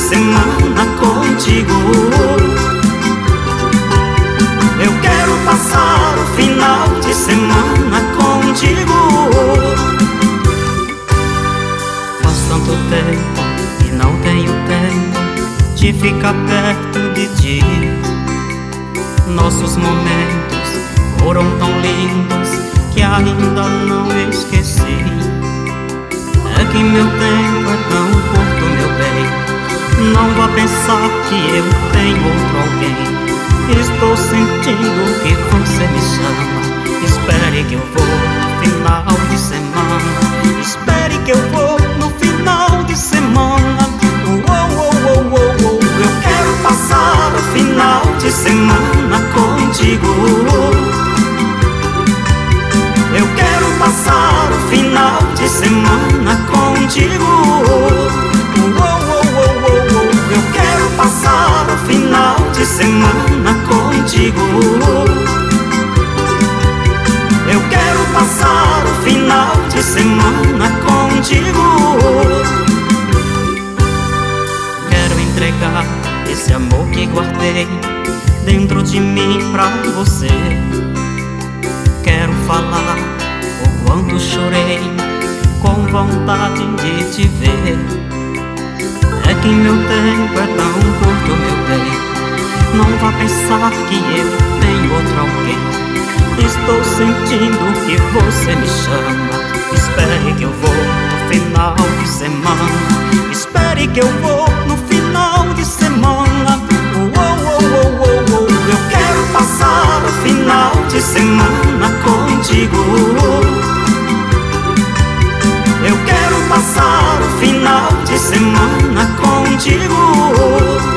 semana contigo. Eu quero passar o final de semana contigo. Faz tanto tempo e não tenho tempo de ficar perto de ti. Nossos momentos foram tão lindos que ainda não esqueci. É que meu tempo é tão curto, meu bem. Não vá pensar que eu tenho outro alguém. Estou sentindo que você me chama. Espere que eu vou no final de semana. Espere que eu vou no final de semana. Eu quero passar o final de semana contigo. Eu quero passar o final de semana contigo. Eu quero passar o final de semana contigo. Eu quero passar o final de semana contigo. Quero entregar esse amor que guardei dentro de mim pra você. Quero falar o quanto chorei com vontade de te ver. É que meu tempo é tão curto, meu bem. Não vá pensar que eu tenho outro alguém. Estou sentindo que você me chama. Espere que eu vou no final de semana. Espere que eu vou no final de semana. Eu quero passar o final de semana contigo. Eu quero passar o final de semana contigo.